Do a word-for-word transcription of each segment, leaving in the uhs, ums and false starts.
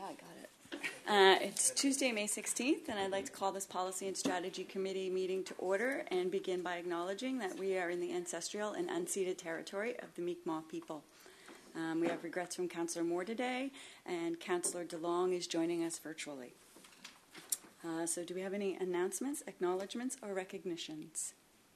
I got it. Uh, it's Tuesday, May sixteenth, and I'd like to call this Policy and Strategy Committee meeting to order and begin by acknowledging that we are in the ancestral and unceded territory of the Mi'kmaq people. Um, we have regrets from Councillor Moore today, and Councillor DeLong is joining us virtually. Uh, so do we have any announcements, acknowledgements, or recognitions?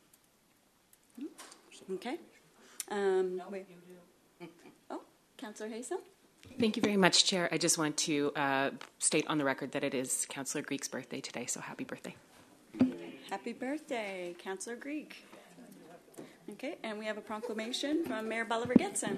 Okay. Um, no, we, you do. Oh, Councillor Haysom? Thank you very much, Chair. I just want to uh, state on the record that it is Councillor Greek's birthday today, so happy birthday. Happy birthday, Councillor Greek. Okay, and we have a proclamation from Mayor Bella Rigetson.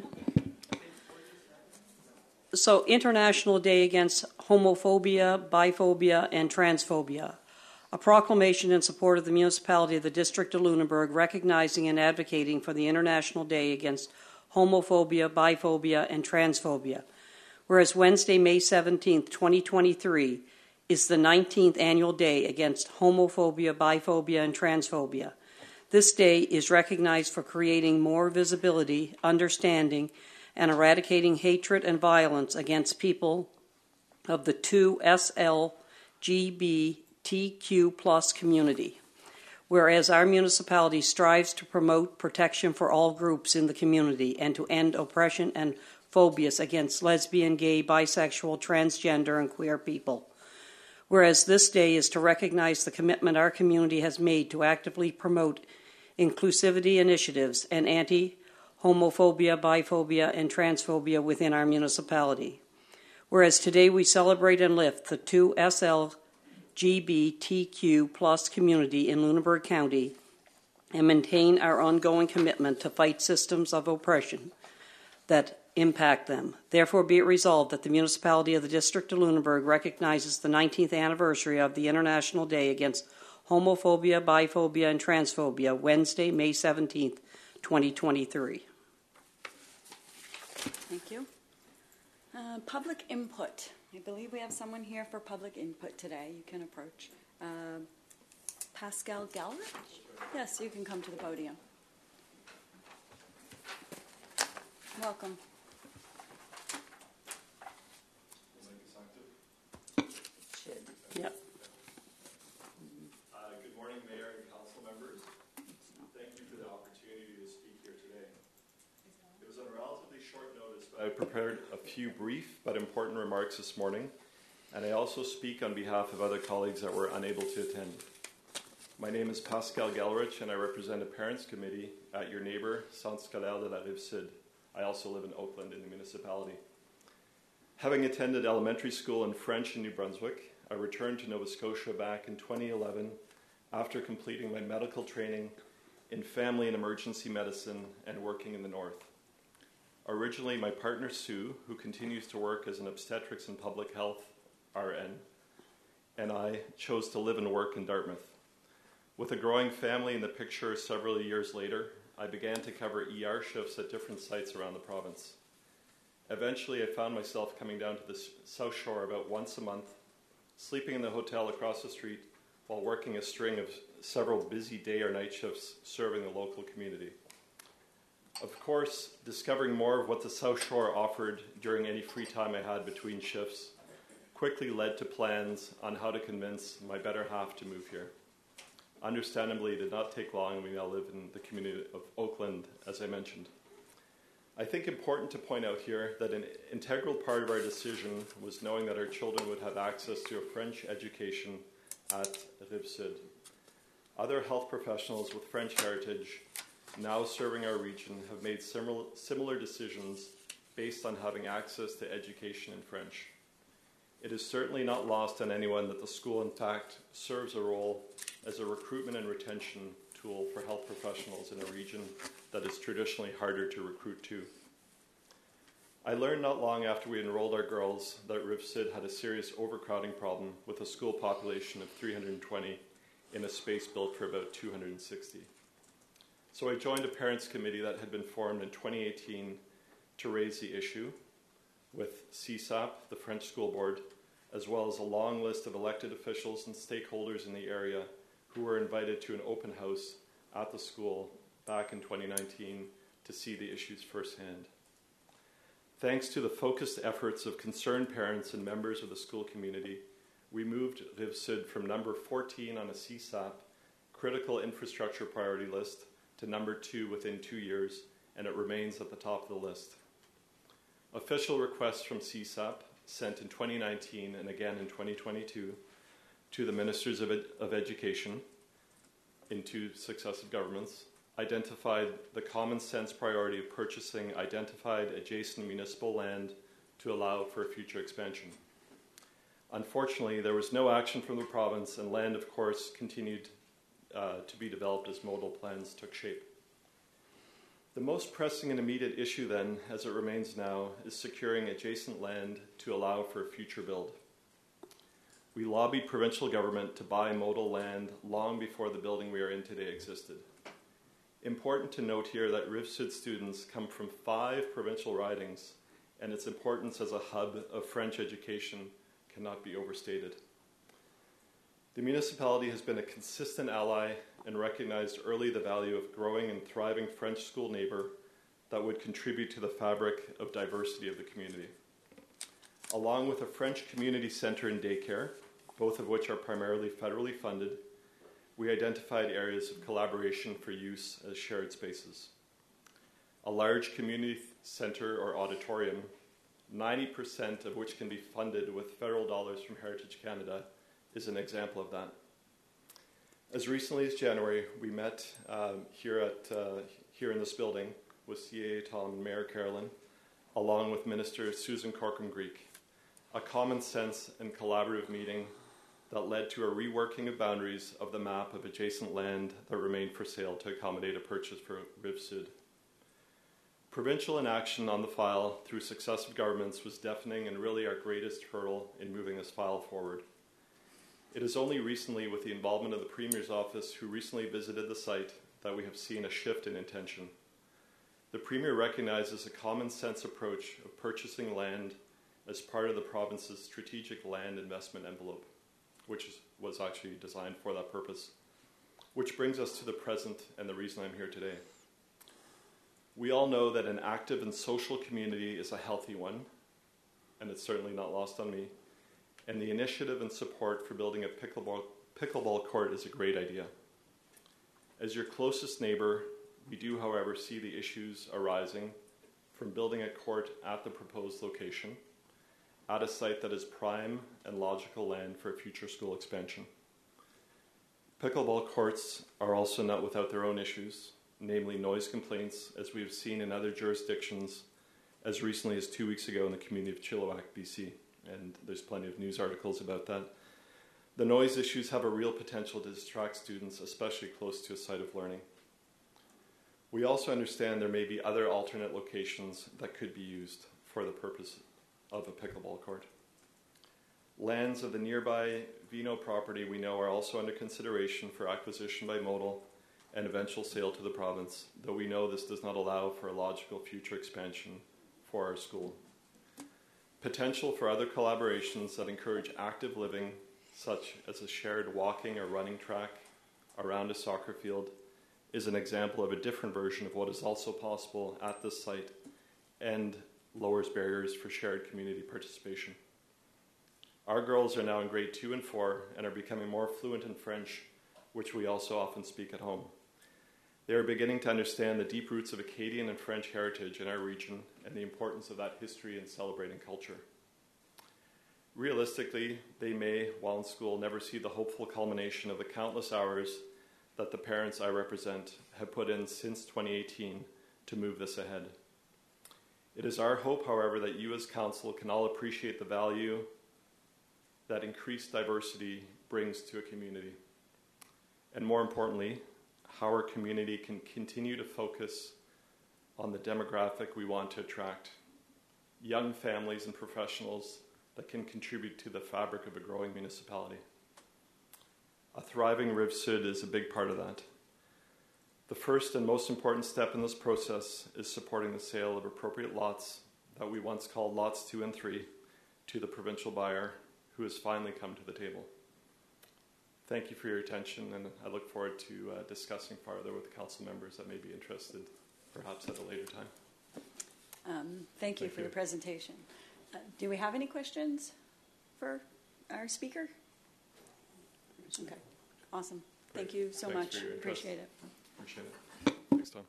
So, International Day Against Homophobia, Biphobia, and Transphobia. A proclamation in support of the municipality of the District of Lunenburg recognizing and advocating for the International Day Against Homophobia, Biphobia, and Transphobia. Whereas Wednesday, May seventeenth, twenty twenty-three, is the nineteenth annual day against homophobia, biphobia, and transphobia. This day is recognized for creating more visibility, understanding, and eradicating hatred and violence against people of the two S L G B T Q plus community. Whereas our municipality strives to promote protection for all groups in the community and to end oppression and phobias against lesbian, gay, bisexual, transgender, and queer people. Whereas this day is to recognize the commitment our community has made to actively promote inclusivity initiatives and anti-homophobia, biphobia, and transphobia within our municipality. Whereas today we celebrate and lift the two S L G B T Q plus community in Lunenburg County and maintain our ongoing commitment to fight systems of oppression that impact them. Therefore, be it resolved that the municipality of the District of Lunenburg recognizes the nineteenth anniversary of the International Day Against Homophobia, Biphobia, and Transphobia, Wednesday, May seventeenth, twenty twenty-three. Thank you. Uh, public input. I believe we have someone here for public input today. You can approach. Uh, Pascal Galrich? Yes, you can come to the podium. Welcome. Should. Yep. Uh, good morning, Mayor and Council members. Thank you for the opportunity to speak here today. It was on relatively short notice, but I prepared a few brief but important remarks this morning, and I also speak on behalf of other colleagues that were unable to attend. My name is Pascal Galrich, and I represent a parents' committee at your neighbor, Centre Scolaire de la Rive-Sud. I also live in Oakland in the municipality. Having attended elementary school in French in New Brunswick, I returned to Nova Scotia back in twenty eleven after completing my medical training in family and emergency medicine and working in the north. Originally, my partner Sue, who continues to work as an obstetrics and public health R N, and I chose to live and work in Dartmouth. With a growing family in the picture several years later, I began to cover E R shifts at different sites around the province. Eventually, I found myself coming down to the South Shore about once a month, sleeping in the hotel across the street while working a string of several busy day or night shifts serving the local community. Of course, discovering more of what the South Shore offered during any free time I had between shifts quickly led to plans on how to convince my better half to move here. Understandably, it did not take long, and we now live in the community of Oakland, as I mentioned. I think important to point out here that an integral part of our decision was knowing that our children would have access to a French education at Rive-Sud. Other health professionals with French heritage now serving our region have made similar, similar decisions based on having access to education in French. It is certainly not lost on anyone that the school, in fact, serves a role as a recruitment and retention tool for health professionals in a region that is traditionally harder to recruit to. I learned not long after we enrolled our girls that Rive-Sud had a serious overcrowding problem with a school population of three hundred twenty in a space built for about two hundred sixty. So I joined a parents' committee that had been formed in twenty eighteen to raise the issue with C S A P, the French School Board, as well as a long list of elected officials and stakeholders in the area who were invited to an open house at the school back in twenty nineteen to see the issues firsthand. Thanks to the focused efforts of concerned parents and members of the school community, we moved Rive Sud from number fourteen on a C S A P critical infrastructure priority list to number two within two years, and it remains at the top of the list. Official requests from C S A P, sent in twenty nineteen and again in twenty twenty-two, to the Ministers of, Ed- of Education in two successive governments, identified the common sense priority of purchasing identified adjacent municipal land to allow for a future expansion. Unfortunately, there was no action from the province, and land, of course, continued uh, to be developed as modal plans took shape. The most pressing and immediate issue then, as it remains now, is securing adjacent land to allow for a future build. We lobbied provincial government to buy modal land long before the building we are in today existed. Important to note here that Rive Sud students come from five provincial ridings, and its importance as a hub of French education cannot be overstated. The municipality has been a consistent ally and recognized early the value of growing and thriving French school neighbor that would contribute to the fabric of diversity of the community. Along with a French community center and daycare, both of which are primarily federally funded, we identified areas of collaboration for use as shared spaces. A large community center or auditorium, ninety percent of which can be funded with federal dollars from Heritage Canada, is an example of that. As recently as January, we met um, here at uh, here in this building with C A A Tom and Mayor Carolyn, along with Minister Susan Corcoran-Greek, a common sense and collaborative meeting that led to a reworking of boundaries of the map of adjacent land that remained for sale to accommodate a purchase for Rive Sud. Provincial inaction on the file through successive governments was deafening and really our greatest hurdle in moving this file forward. It is only recently, with the involvement of the Premier's office, who recently visited the site, that we have seen a shift in intention. The Premier recognizes a common sense approach of purchasing land as part of the province's strategic land investment envelope, which is, was actually designed for that purpose. Which brings us to the present and the reason I'm here today. We all know that an active and social community is a healthy one, and it's certainly not lost on me, and the initiative and support for building a pickleball, pickleball court is a great idea. As your closest neighbor, we do, however, see the issues arising from building a court at the proposed location, at a site that is prime and logical land for a future school expansion. Pickleball courts are also not without their own issues, namely noise complaints, as we have seen in other jurisdictions as recently as two weeks ago in the community of Chilliwack, B C, and there's plenty of news articles about that. The noise issues have a real potential to distract students, especially close to a site of learning. We also understand there may be other alternate locations that could be used for the purpose of a pickleball court. Lands of the nearby Vino property we know are also under consideration for acquisition by Modal and eventual sale to the province, though we know this does not allow for a logical future expansion for our school. Potential for other collaborations that encourage active living, such as a shared walking or running track around a soccer field, is an example of a different version of what is also possible at this site and lowers barriers for shared community participation. Our girls are now in grade two and four and are becoming more fluent in French, which we also often speak at home. They are beginning to understand the deep roots of Acadian and French heritage in our region and the importance of that history in celebrating culture. Realistically, they may, while in school, never see the hopeful culmination of the countless hours that the parents I represent have put in since twenty eighteen to move this ahead. It is our hope, however, that you as council can all appreciate the value that increased diversity brings to a community. And more importantly, how our community can continue to focus on the demographic we want to attract, young families and professionals that can contribute to the fabric of a growing municipality. A thriving Rive Sud is a big part of that. The first and most important step in this process is supporting the sale of appropriate lots that we once called lots two and three to the provincial buyer who has finally come to the table. Thank you for your attention, and I look forward to uh, discussing further with the council members that may be interested, perhaps at a later time. Um, Thank you Thank for you. the presentation. Uh, do we have any questions for our speaker? Okay, awesome. Thank Great. you so Thanks much. for your interest. Appreciate it. Appreciate it. Thanks, Tom.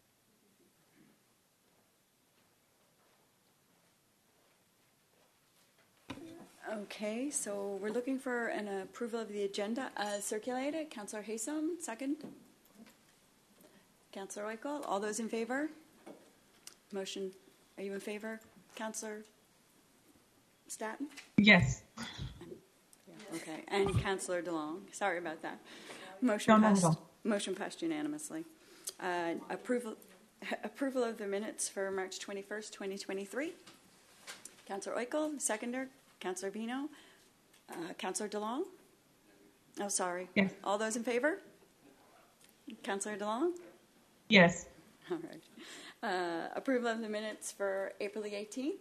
Okay, so we're looking for an approval of the agenda as circulated. Councillor Haysom, second. Councillor Eichel, all those in favor? Motion, are you in favor? Councillor Staton? Yes. Okay, and Councillor DeLong. Sorry about that. Motion No, not at passed. all. Motion passed unanimously. Uh, approval, approval of the minutes for March twenty-first, twenty twenty-three. Councillor Eichel, seconder. Councillor Vino. Uh, Councillor DeLong. Oh, sorry. Yes. All those in favor? Councillor DeLong. Yes. All right. Uh, approval of the minutes for April the eighteenth.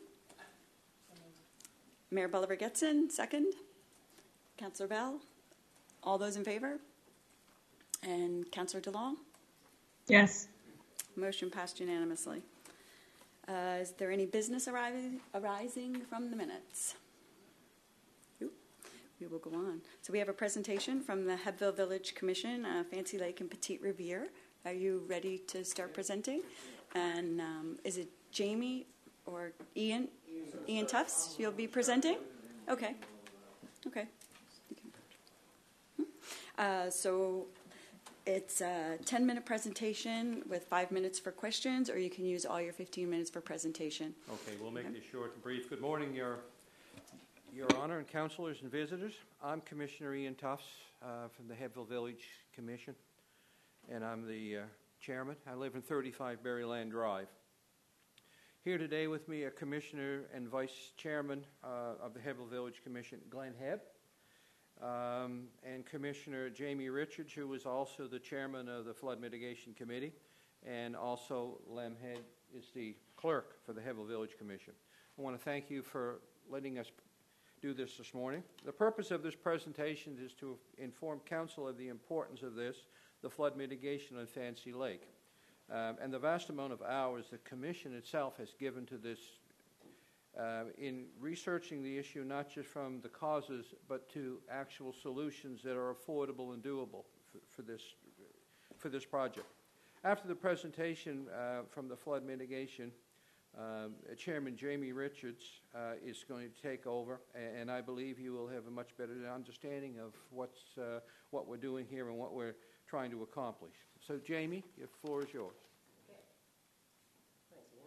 Mayor Bolivar Getson, second. Councillor Bell. All those in favor? And Councillor DeLong. Yes. Motion passed unanimously. Uh, is there any business arising, arising from the minutes? Oop, we will go on. So we have a presentation from the Hebville Village Commission, uh, Fancy Lake and Petite Riviere. Are you ready to start presenting? And um, is it Jamie or Ian? Ian Tufts, you'll be presenting? Okay. Okay. Uh, so it's a ten-minute presentation with five minutes for questions, or you can use all your fifteen minutes for presentation. Okay, we'll make this short and brief. Good morning, Your, Your Honor and councillors and visitors. I'm Commissioner Ian Tufts uh, from the Hebville Village Commission, and I'm the uh, chairman. I live in thirty-five Berryland Drive. Here today with me are Commissioner and Vice Chairman uh, of the Hebville Village Commission, Glenn Hebb, um, and Commissioner Jamie Richards, who is also the chairman of the Flood Mitigation Committee, and also Lem Head is the clerk for the Hebville Village Commission. I want to thank you for letting us do this this morning. The purpose of this presentation is to inform Council of the importance of this, the flood mitigation on Fancy Lake. Um, and the vast amount of hours the Commission itself has given to this uh, in researching the issue, not just from the causes, but to actual solutions that are affordable and doable for, for, this, for this project. After the presentation uh, from the flood mitigation, um, Chairman Jamie Richards uh, is going to take over, and, and I believe you will have a much better understanding of what's, uh, what we're doing here and what we're trying to accomplish. So, Jamie, the floor is yours. Okay. Thanks, Ian.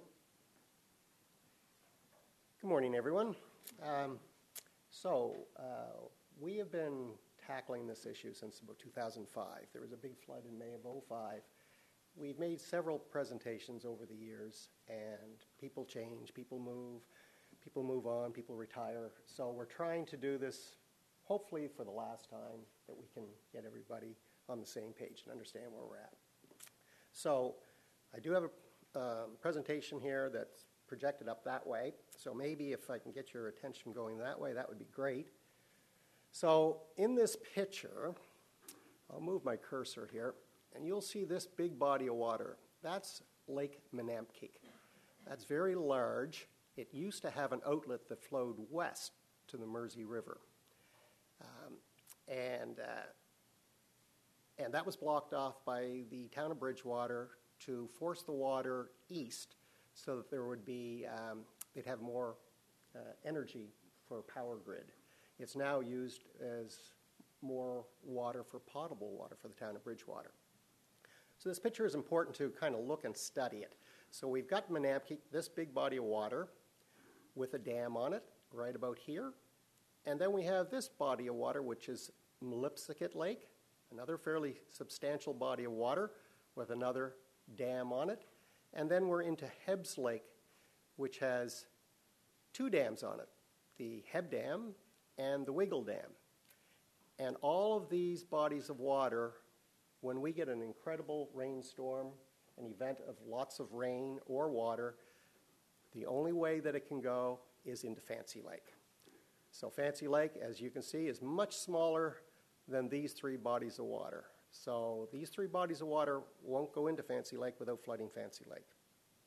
Good morning, everyone. Um, so, uh, we have been tackling this issue since about two thousand five. There was a big flood in May of oh five. We've made several presentations over the years, and people change, people move, people move on, people retire. So we're trying to do this, hopefully for the last time, that we can get everybody on the same page and understand where we're at. So I do have a um, presentation here that's projected up that way. So maybe if I can get your attention going that way, that would be great. So in this picture, I'll move my cursor here, and you'll see this big body of water. That's Lake Menamke. That's very large. It used to have an outlet that flowed west to the Mersey River. Um, and uh, And that was blocked off by the town of Bridgewater to force the water east so that there would be, um, they'd have more uh, energy for power grid. It's now used as more water for potable water for the town of Bridgewater. So this picture is important to kind of look and study it. So we've got Menamke, this big body of water with a dam on it right about here. And then we have this body of water, which is Mlipsicket Lake, another fairly substantial body of water with another dam on it. And then we're into Hebb's Lake, which has two dams on it, the Hebb Dam and the Wiggle Dam. And all of these bodies of water, when we get an incredible rainstorm, an event of lots of rain or water, the only way that it can go is into Fancy Lake. So Fancy Lake, as you can see, is much smaller than these three bodies of water. So these three bodies of water won't go into Fancy Lake without flooding Fancy Lake.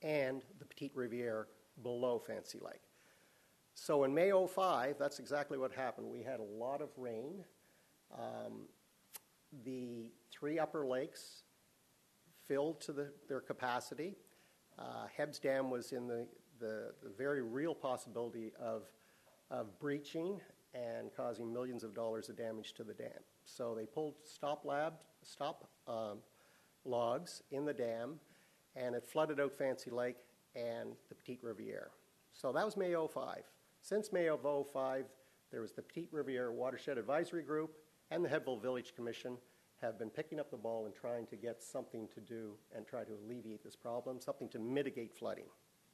and the Petite Riviere below Fancy Lake. So in May oh five, that's exactly what happened. We had a lot of rain. Um, the three upper lakes filled to the, their capacity. Uh, Hebb's Dam was in the, the, the very real possibility of, of breaching and causing millions of dollars of damage to the dam. So they pulled stop lab, stop um, logs in the dam, and it flooded out Fancy Lake and the Petite Riviere. So that was May oh five. Since May of oh five, there was the Petite Riviere Watershed Advisory Group and the Hebbville Village Commission have been picking up the ball and trying to get something to do and try to alleviate this problem, something to mitigate flooding.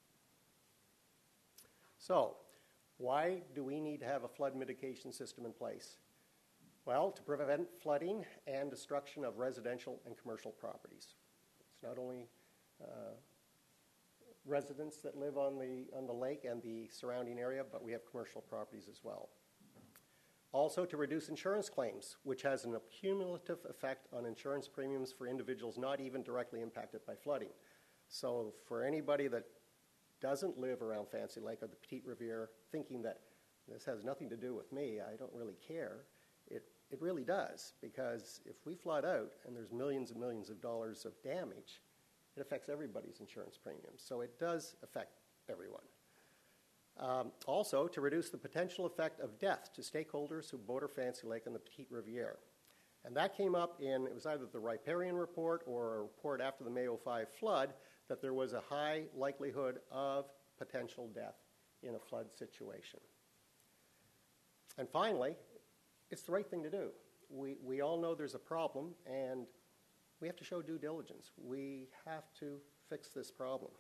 So, why do we need to have a flood mitigation system in place? Well, to prevent flooding and destruction of residential and commercial properties. It's not only uh, residents that live on the, on the lake and the surrounding area, but we have commercial properties as well. Also, to reduce insurance claims, which has an accumulative effect on insurance premiums for individuals not even directly impacted by flooding. So for anybody that doesn't live around Fancy Lake or the Petite Riviere thinking that this has nothing to do with me, I don't really care, it, it really does, because if we flood out and there's millions and millions of dollars of damage, it affects everybody's insurance premiums. So it does affect everyone. Um, also, to reduce the potential effect of death to stakeholders who border Fancy Lake and the Petite Riviere. And that came up in, it was either the riparian report or a report after the May oh five flood, that there was a high likelihood of potential death in a flood situation. And finally, it's the right thing to do. We, we all know there's a problem, and we have to show due diligence. We have to fix this problem.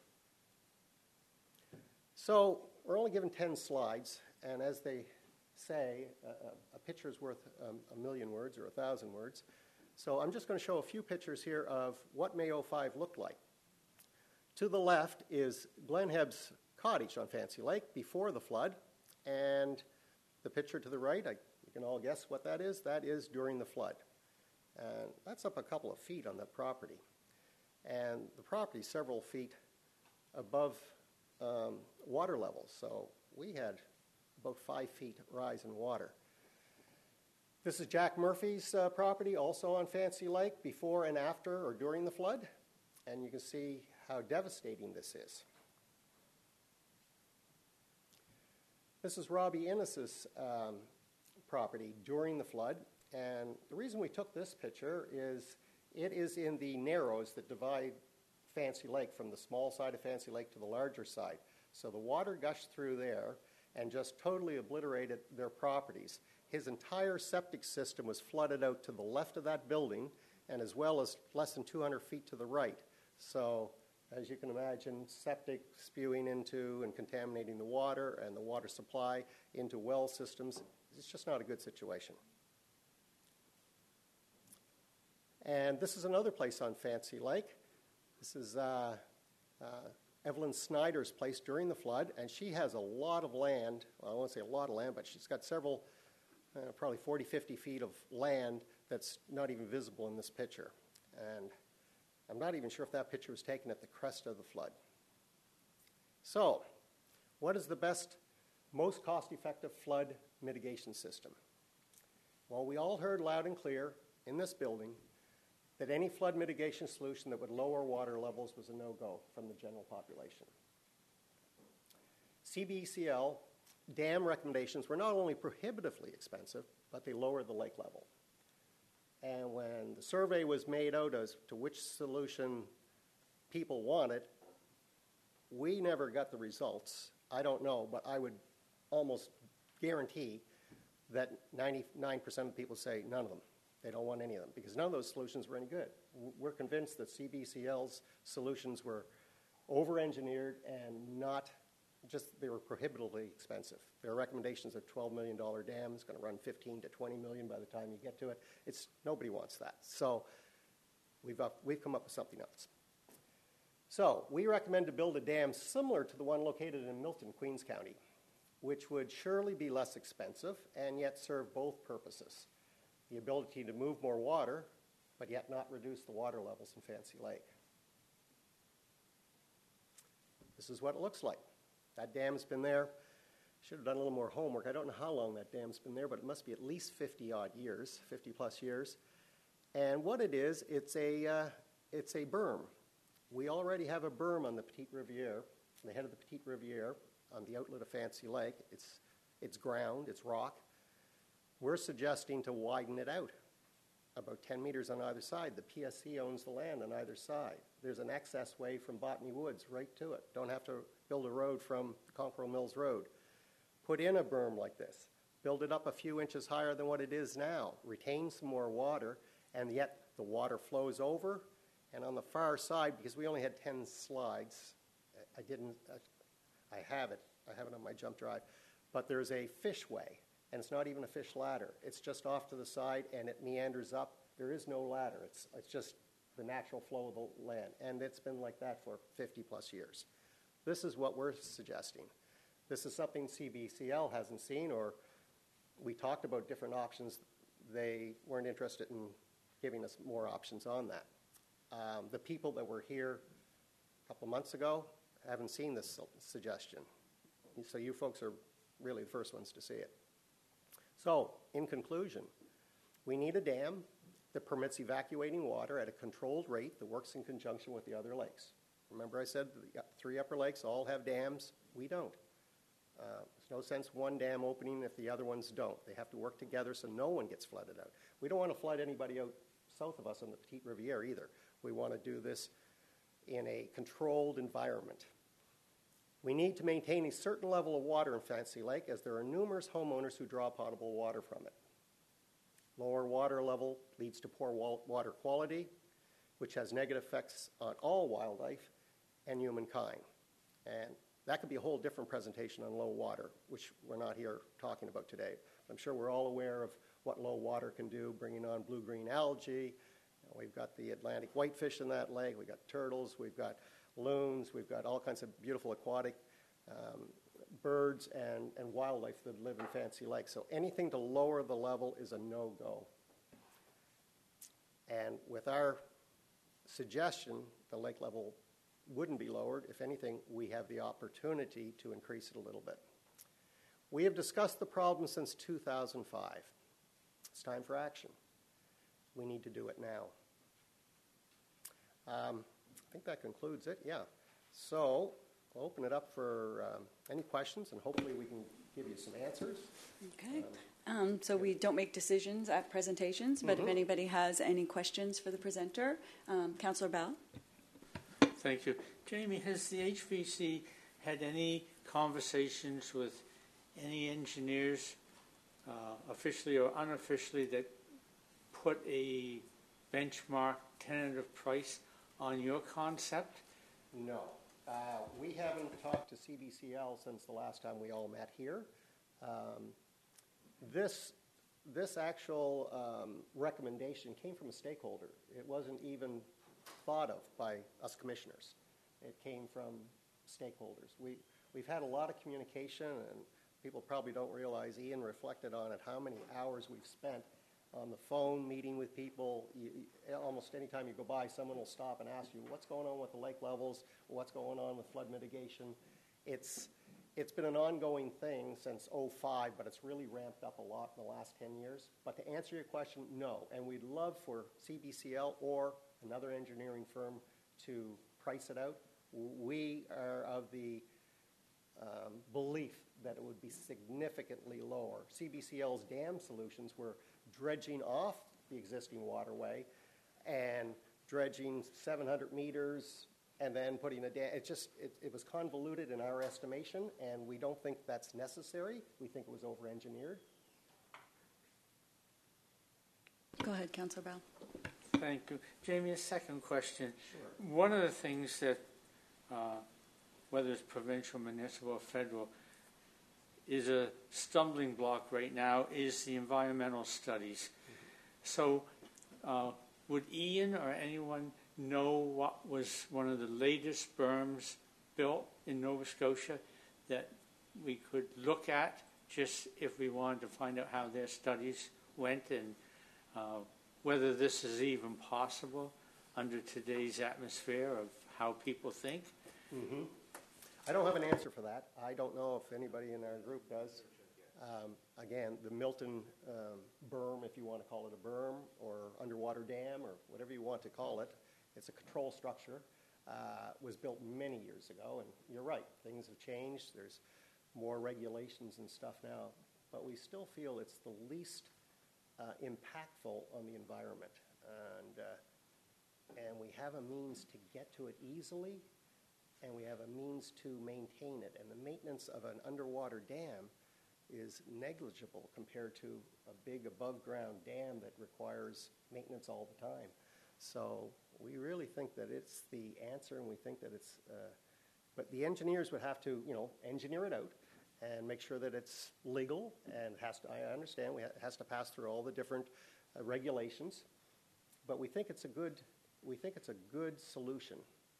So we're only given ten slides, and as they say, a, a picture is worth um, a million words or a thousand words. So I'm just going to show a few pictures here of what May oh five looked like. To the left is Glenn Hebb's cottage on Fancy Lake before the flood, and the picture to the right, I, you can all guess what that is. That is during the flood. And that's up a couple of feet on that property. And the property is several feet above um, water level, so we had about five feet rise in water. This is Jack Murphy's uh, property, also on Fancy Lake, before and after or during the flood. And you can see how devastating this is. This is Robbie Innes's um, property during the flood. And the reason we took this picture is it is in the narrows that divide Fancy Lake from the small side of Fancy Lake to the larger side. So the water gushed through there and just totally obliterated their properties. His entire septic system was flooded out to the left of that building, and as well as less than two hundred feet to the right. So, as you can imagine, septic spewing into and contaminating the water and the water supply into well systems. It's just not a good situation. And this is another place on Fancy Lake. This is uh, uh, Evelyn Snyder's place during the flood, and she has a lot of land. Well, I won't say a lot of land, but she's got several, uh, probably forty, fifty feet of land that's not even visible in this picture. And I'm not even sure if that picture was taken at the crest of the flood. So, what is the best, most cost-effective flood mitigation system? Well, we all heard loud and clear in this building that any flood mitigation solution that would lower water levels was a no-go from the general population. C B E C L dam recommendations were not only prohibitively expensive, but they lowered the lake level. And when the survey was made out as to which solution people wanted, we never got the results. I don't know, but I would almost guarantee that ninety-nine percent of people say none of them. They don't want any of them because none of those solutions were any good. We're convinced that C B E C L's solutions were over-engineered and not just, they were prohibitively expensive. There are recommendations of twelve million dollars dam. It's going to run fifteen to twenty million by the time you get to it. It's, nobody wants that. So we've, up, we've come up with something else. So we recommend to build a dam similar to the one located in Milton, Queens County, which would surely be less expensive and yet serve both purposes. The ability to move more water, but yet not reduce the water levels in Fancy Lake. This is what it looks like. That dam's been there. Should have done a little more homework. I don't know how long that dam's been there, but it must be at least fifty odd years, fifty plus years. And what it is, it's a, uh, it's a berm. We already have a berm on the Petite Riviere, the head of the Petite Riviere, on the outlet of Fancy Lake. It's, it's ground, it's rock. We're suggesting to widen it out about ten meters on either side. The P S C owns the land on either side. There's an access way from Botany Woods right to it. Don't have to build a road from Conqueror Mills Road. Put in a berm like this. Build it up a few inches higher than what it is now. Retain some more water, and yet the water flows over. And on the far side, because we only had ten slides, I didn't, I have it, I have it on my jump drive, but there's a fish way, and it's not even a fish ladder. It's just off to the side, and it meanders up. There is no ladder. It's, it's just the natural flow of the land, and it's been like that for fifty plus years. This is what we're suggesting. This is something C B C L hasn't seen, or we talked about different options. They weren't interested in giving us more options on that. Um, the people that were here a couple months ago haven't seen this su- suggestion. So you folks are really the first ones to see it. So, in conclusion, we need a dam that permits evacuating water at a controlled rate that works in conjunction with the other lakes. Remember I said the three upper lakes all have dams? We don't. Uh, there's no sense one dam opening if the other ones don't. They have to work together so no one gets flooded out. We don't want to flood anybody out south of us on the Petite Riviere either. We want to do this in a controlled environment. We need to maintain a certain level of water in Fancy Lake, as there are numerous homeowners who draw potable water from it. Lower water level leads to poor water quality, which has negative effects on all wildlife and humankind. And that could be a whole different presentation on low water, which we're not here talking about today. I'm sure we're all aware of what low water can do, bringing on blue-green algae. We've got the Atlantic whitefish in that lake. We've got turtles. We've got loons. We've got all kinds of beautiful aquatic um, birds and, and wildlife that live in Fancy Lake. So anything to lower the level is a no-go. And with our suggestion, the lake level wouldn't be lowered. If anything, we have the opportunity to increase it a little bit. We have discussed the problem since two thousand five. It's time for action. We need to do it now. Um, I think that concludes it, yeah. So we'll open it up for um, any questions, and hopefully we can give you some answers. Okay. Um, um, so we don't make decisions at presentations, but mm-hmm. if anybody has any questions for the presenter, um, Councillor Bell. Thank you. Jamie, has the H V C had any conversations with any engineers, uh, officially or unofficially, that put a benchmark tentative price on your concept? No. Uh, we haven't talked to C B C L since the last time we all met here. Um, this, this actual um, recommendation came from a stakeholder. It wasn't even thought of by us commissioners. It came from stakeholders. We, we've had a lot of communication, and people probably don't realize, Ian reflected on it, how many hours we've spent on the phone meeting with people. You, you, almost any time you go by, someone will stop and ask you, what's going on with the lake levels, what's going on with flood mitigation. It's, it's been an ongoing thing since oh five, but it's really ramped up a lot in the last ten years. But to answer your question, no. And we'd love for C B C L or another engineering firm to price it out. We are of the um, belief that it would be significantly lower. C B C L's dam solutions were dredging off the existing waterway and dredging seven hundred meters and then putting a dam. It just, it, it was convoluted in our estimation, and we don't think that's necessary. We think it was over-engineered. Go ahead, Councillor Bell. Thank you. Jamie, a second question. Sure. One of the things that, uh, whether it's provincial, municipal, or federal, is a stumbling block right now is the environmental studies. Mm-hmm. So uh, would Ian or anyone know what was one of the latest berms built in Nova Scotia that we could look at just if we wanted to find out how their studies went and uh, whether this is even possible under today's atmosphere of how people think? Mm-hmm. I don't have an answer for that. I don't know if anybody in our group does. Um, again, the Milton um, berm, if you want to call it a berm, or underwater dam, or whatever you want to call it, it's a control structure, uh, was built many years ago. And you're right, things have changed. There's more regulations and stuff now. But we still feel it's the least uh, impactful on the environment. And, uh, and we have a means to get to it easily, and we have a means to maintain it. And the maintenance of an underwater dam is negligible compared to a big above-ground dam that requires maintenance all the time. So we really think that it's the answer, and we think that it's, uh, but the engineers would have to, you know, engineer it out and make sure that it's legal, and has to, I understand we ha- it has to pass through all the different uh, regulations, but we think it's a good, we think it's a good solution.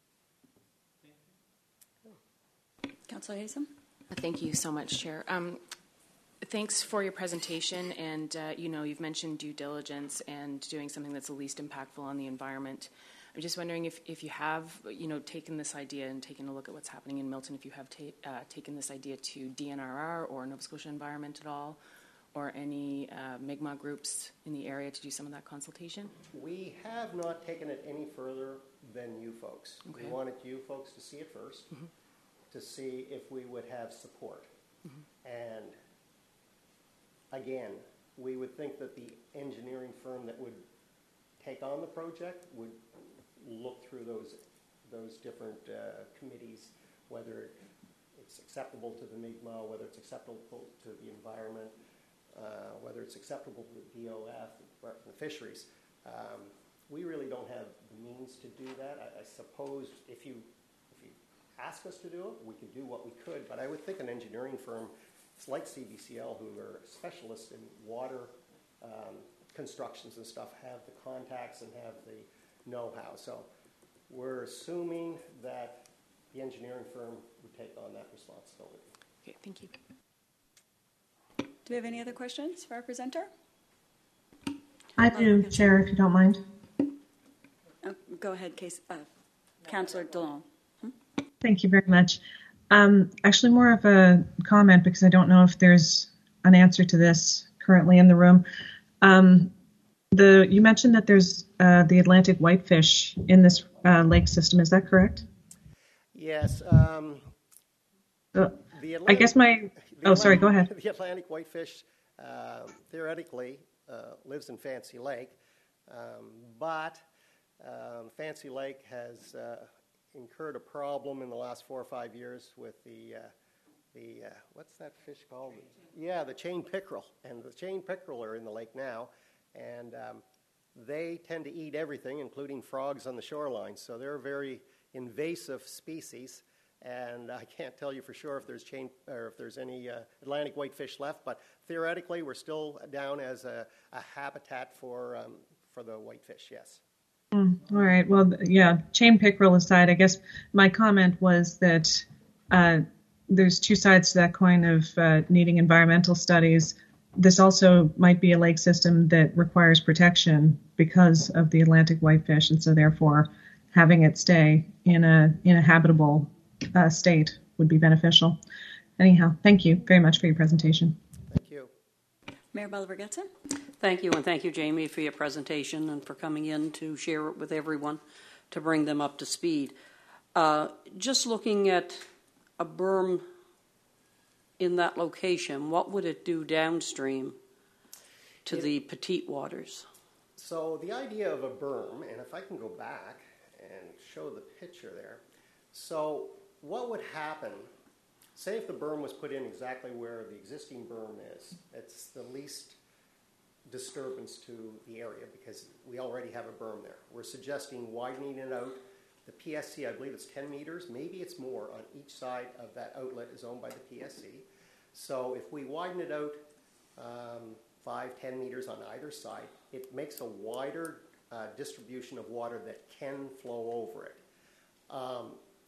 Councillor Haysom? Thank you so much, Chair. Um, thanks for your presentation, and uh, you know, you've mentioned due diligence and doing something that's the least impactful on the environment. I'm just wondering if, if you have, you know, taken this idea and taken a look at what's happening in Milton, if you have ta- uh, taken this idea to D N R R or Nova Scotia Environment at all, or any uh, Mi'kmaq groups in the area to do some of that consultation? We have not taken it any further than you folks. Okay. We wanted you folks to see it first, mm-hmm. to see if we would have support. Mm-hmm. And again, we would think that the engineering firm that would take on the project would look through those those different uh, committees, whether it's acceptable to the Mi'kmaq, whether it's acceptable to the environment, uh, whether it's acceptable to the D O F, the Department of Fisheries. Um, we really don't have the means to do that. I, I suppose if you if you ask us to do it, we could do what we could, but I would think an engineering firm, it's like C B C L, who are specialists in water um, constructions and stuff, have the contacts and have the know-how. So we're assuming that the engineering firm would take on that responsibility. Okay, thank you. Do we have any other questions for our presenter? I do, Chair, if you don't mind. Oh, go ahead, Case, uh, Councillor DeLong. Hmm? Thank you very much. Um, actually, more of a comment, because I don't know if there's an answer to this currently in the room. Um, the you mentioned that there's uh, the Atlantic whitefish in this uh, lake system. Is that correct? Yes. Um, uh, the Atlantic, I guess my... Oh, Atlantic, sorry, go ahead. The Atlantic whitefish uh, theoretically uh, lives in Fancy Lake, um, but um, Fancy Lake has uh, incurred a problem in the last four or five years with the, uh, the uh, what's that fish called? Yeah, the chain pickerel. And the chain pickerel are in the lake now, and um, they tend to eat everything, including frogs on the shoreline. So they're a very invasive species, and I can't tell you for sure if there's chain or if there's any uh, Atlantic whitefish left. But theoretically, we're still down as a, a habitat for um, for the whitefish. Yes. Mm, all right. Well, yeah. Chain pickerel aside, I guess my comment was that uh, there's two sides to that coin of uh, needing environmental studies. This also might be a lake system that requires protection because of the Atlantic whitefish, and so therefore having it stay in a in a habitable uh, state would be beneficial. Anyhow, thank you very much for your presentation. Thank you. Mayor Balvergetson? Thank you, and thank you, Jamie, for your presentation and for coming in to share it with everyone to bring them up to speed. Uh, just looking at a berm in that location, what would it do downstream to it, the Petite waters? So the idea of a berm, and if I can go back and show the picture there. So what would happen, say if the berm was put in exactly where the existing berm is, it's the least disturbance to the area because we already have a berm there. We're suggesting widening it out. The P S C, I believe it's ten meters, maybe it's more, on each side of that outlet is owned by the P S C. So if we widen it out um, five, ten meters on either side, it makes a wider uh, distribution of water that can flow over it. Um,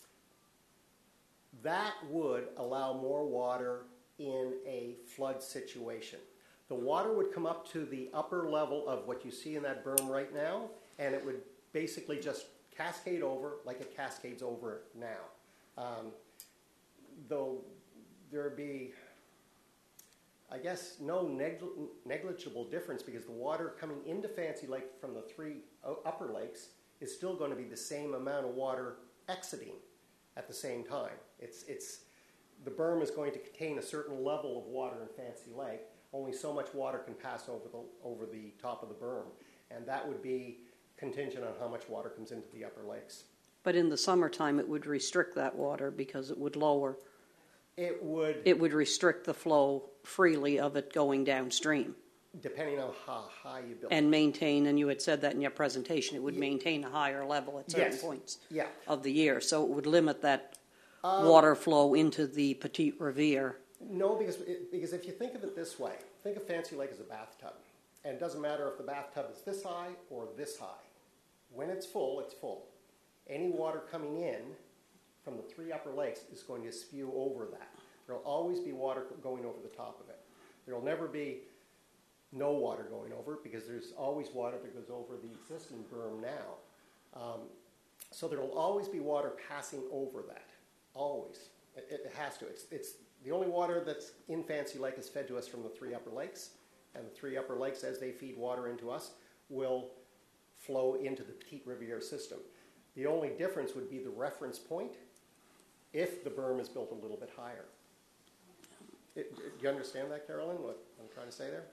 that would allow more water in a flood situation. The water would come up to the upper level of what you see in that berm right now, and it would basically just cascade over like it cascades over now. Um, though there be, I guess, no negli- negligible difference because the water coming into Fancy Lake from the three upper lakes is still going to be the same amount of water exiting at the same time. It's, it's, the berm is going to contain a certain level of water in Fancy Lake. Only so much water can pass over the, over the top of the berm. And that would be contingent on how much water comes into the upper lakes. But in the summertime, it would restrict that water because it would lower. It would. It would restrict the flow freely of it going downstream. Depending on how high you build. And maintain, and you had said that in your presentation, it would Yeah. maintain a higher level at certain Yes. points Yeah. of the year. So it would limit that Um, water flow into the Petite Riviere. No, because it, because if you think of it this way, think of Fancy Lake as a bathtub. And it doesn't matter if the bathtub is this high or this high. When it's full, it's full. Any water coming in from the three upper lakes is going to spew over that. There will always be water going over the top of it. There will never be no water going over it because there's always water that goes over the existing berm now. Um, so there will always be water passing over that. Always. It, it has to. It's, it's the only water that's in Fancy Lake is fed to us from the three upper lakes. And the three upper lakes, as they feed water into us, will flow into the Petite Riviere system. The only difference would be the reference point if the berm is built a little bit higher. It, do you understand that, Carolyn, what I'm trying to say there?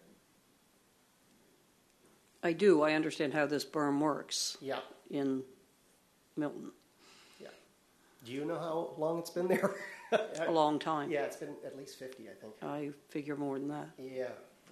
I do. I understand how this berm works Yeah. in Milton. Yeah. Do you know how long it's been there? A long time. Yeah, it's been at least fifty, I think. I figure more than that. Yeah.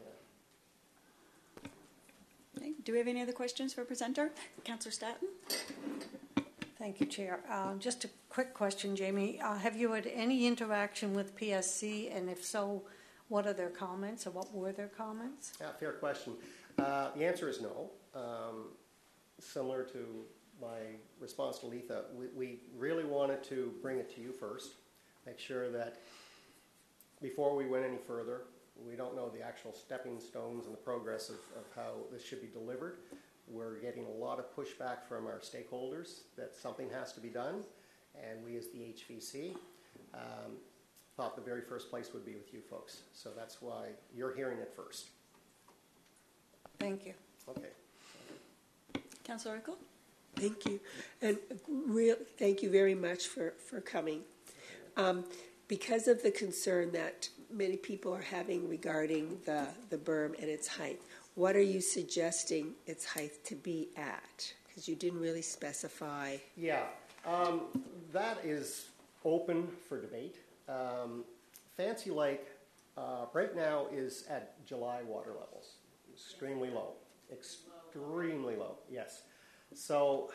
Okay. Do we have any other questions for presenter? Councillor Statton? Thank you, Chair. Uh, just a quick question, Jamie. Uh, have you had any interaction with P S C, and if so, what are their comments, or what were their comments? Yeah, fair question. Uh, the answer is no. Um, similar to my response to Letha, we, we really wanted to bring it to you first, make sure that before we went any further, we don't know the actual stepping stones and the progress of, of how this should be delivered. We're getting a lot of pushback from our stakeholders that something has to be done, and we as the H V C um, thought the very first place would be with you folks. So that's why you're hearing it first. Thank you. Okay. Councillor Rickle? Thank you. And real, thank you very much for, for coming. Um, because of the concern that many people are having regarding the, the berm and its height, what are you suggesting its height to be at? Because you didn't really specify. Yeah, um, that is open for debate. Um, Fancy Lake uh, right now is at July water levels, extremely low, extremely low, yes. So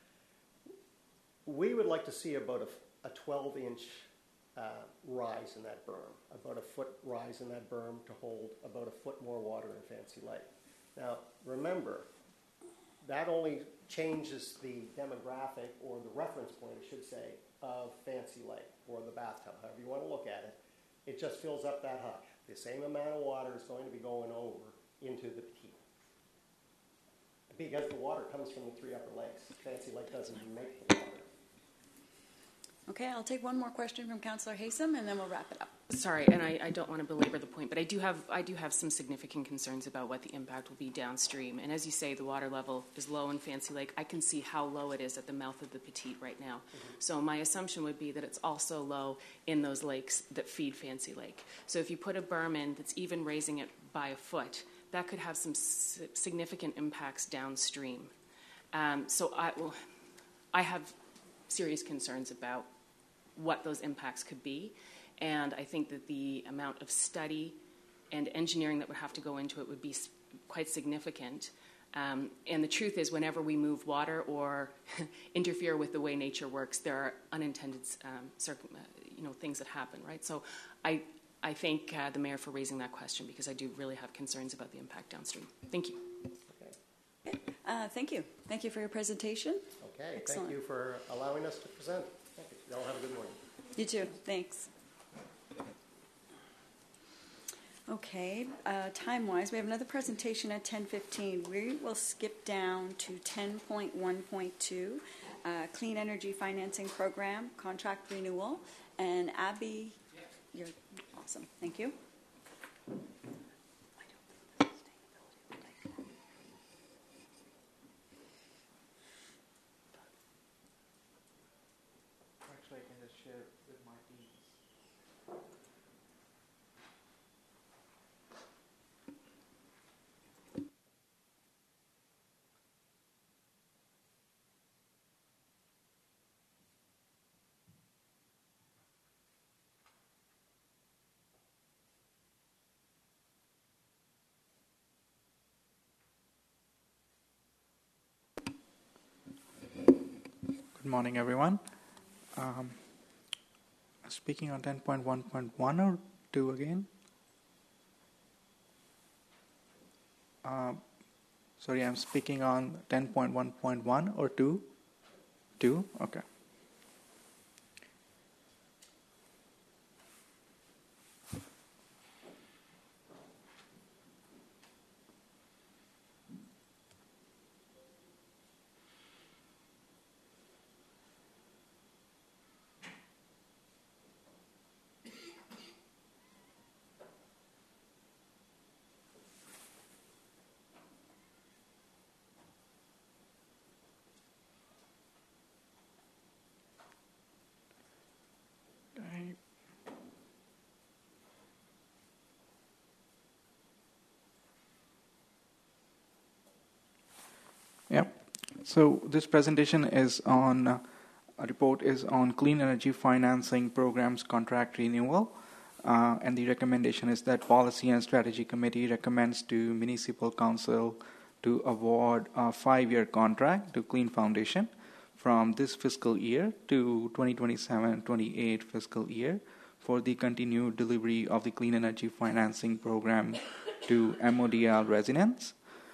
we would like to see about a, a twelve inch uh, rise in that berm, about a foot rise in that berm to hold about a foot more water in Fancy Lake. Now, remember, that only changes the demographic, or the reference point, I should say, of Fancy Lake, or the bathtub, however you want to look at it. It just fills up that high. The same amount of water is going to be going over into the Petite. Because the water comes from the three upper lakes. Fancy Lake doesn't make the water. Okay, I'll take one more question from Councillor Haysom, and then we'll wrap it up. Sorry, and I, I don't want to belabor the point, but I do have I do have some significant concerns about what the impact will be downstream. And as you say, the water level is low in Fancy Lake. I can see how low it is at the mouth of the Petite right now. Mm-hmm. So my assumption would be that it's also low in those lakes that feed Fancy Lake. So if you put a berm in that's even raising it by a foot, that could have some s- significant impacts downstream. Um, so I, well, I have serious concerns about what those impacts could be. And I think that the amount of study and engineering that would have to go into it would be quite significant. Um, and the truth is, whenever we move water or interfere with the way nature works, there are unintended um, circum- you know, things that happen, right? So I, I thank uh, the Mayor for raising that question, because I do really have concerns about the impact downstream. Thank you. Okay. Uh, thank you. Thank you for your presentation. Okay, Excellent. Thank you for allowing us to present. Thank you. Y'all have a good morning. You too. Thanks. Okay, uh, time-wise, we have another presentation at ten fifteen. We will skip down to ten point one point two, uh, Clean Energy Financing Program, Contract Renewal, And Abby, you're awesome. Thank you. Actually, I can just share with my teams. Good morning, everyone. Um, speaking on ten point one point one or two again? Uh, sorry, I'm speaking on ten point one point one or two? two? Okay. Okay. Yep. So this presentation is on, uh, a report is on Clean Energy Financing Programs Contract Renewal. Uh, and the recommendation is that Policy and Strategy Committee recommends to Municipal Council to award a five-year contract to Clean Foundation from this fiscal year to twenty twenty-seven twenty-eight fiscal year for the continued delivery of the Clean Energy Financing Program to M O D L residents.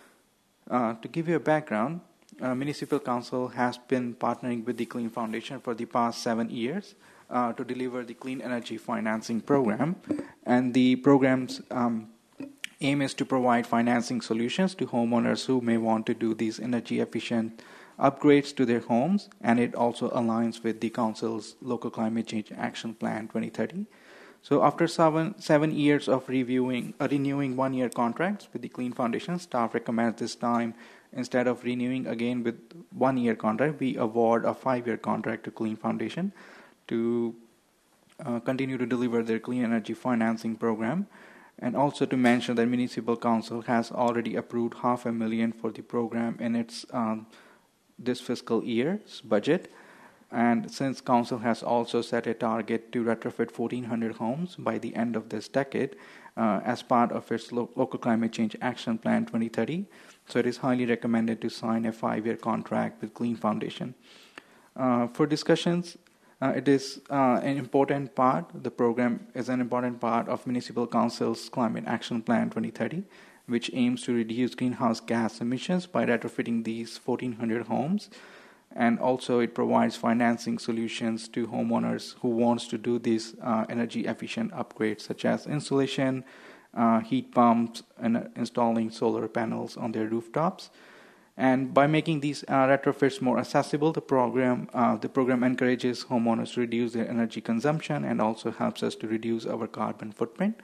Uh, to give you a background, uh, Municipal Council has been partnering with the Clean Foundation for the past seven years uh, to deliver the Clean Energy Financing Program. And the program's um, aim is to provide financing solutions to homeowners who may want to do these energy efficient upgrades to their homes. And it also aligns with the Council's Local Climate Change Action Plan twenty thirty. So after seven, seven years of reviewing, uh, renewing one-year contracts with the Clean Foundation, staff recommends this time, instead of renewing again with one-year contract, we award a five-year contract to Clean Foundation to uh, continue to deliver their clean energy financing program. And also to mention that Municipal Council has already approved half a million for the program in its um, this fiscal year's budget. And since Council has also set a target to retrofit fourteen hundred homes by the end of this decade uh, as part of its lo- Local Climate Change Action Plan twenty thirty, so it is highly recommended to sign a five-year contract with Clean Foundation. Uh, for discussions, uh, it is uh, an important part, the program is an important part of Municipal Council's Climate Action Plan twenty thirty, which aims to reduce greenhouse gas emissions by retrofitting these fourteen hundred homes. And also it provides financing solutions to homeowners who wants to do these uh, energy efficient upgrades, such as insulation, uh, heat pumps, and uh, installing solar panels on their rooftops. And by making these uh, retrofits more accessible, the program uh, the program encourages homeowners to reduce their energy consumption and also helps us to reduce our carbon footprint.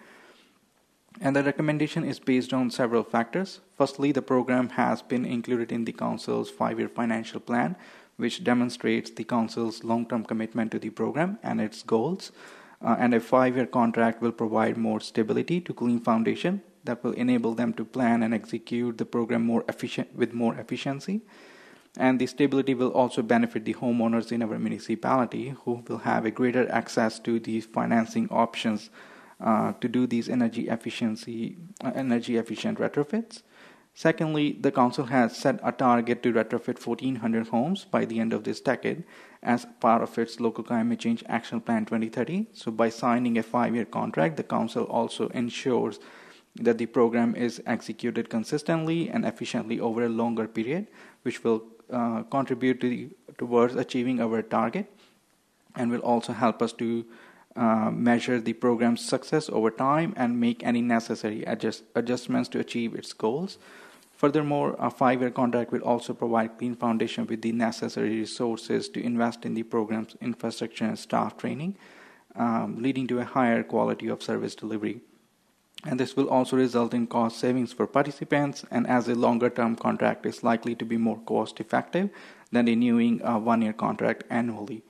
And the recommendation is based on several factors. Firstly, the program has been included in the Council's five-year financial plan, which demonstrates the Council's long-term commitment to the program and its goals. Uh, and a five-year contract will provide more stability to Clean Foundation that will enable them to plan and execute the program more efficient with more efficiency. And the stability will also benefit the homeowners in our municipality, who will have a greater access to these financing options uh, to do these energy efficiency, uh, energy efficient retrofits. Secondly, the Council has set a target to retrofit fourteen hundred homes by the end of this decade as part of its Local Climate Change Action Plan twenty thirty. So by signing a five-year contract, the Council also ensures that the program is executed consistently and efficiently over a longer period, which will uh, contribute to the, towards achieving our target and will also help us to uh, measure the program's success over time and make any necessary adjust, adjustments to achieve its goals. Furthermore, a five-year contract will also provide Clean Foundation with the necessary resources to invest in the program's infrastructure and staff training. um, leading to a higher quality of service delivery. And this will also result in cost savings for participants, and as a longer-term contract is likely to be more cost-effective than renewing a one-year contract annually.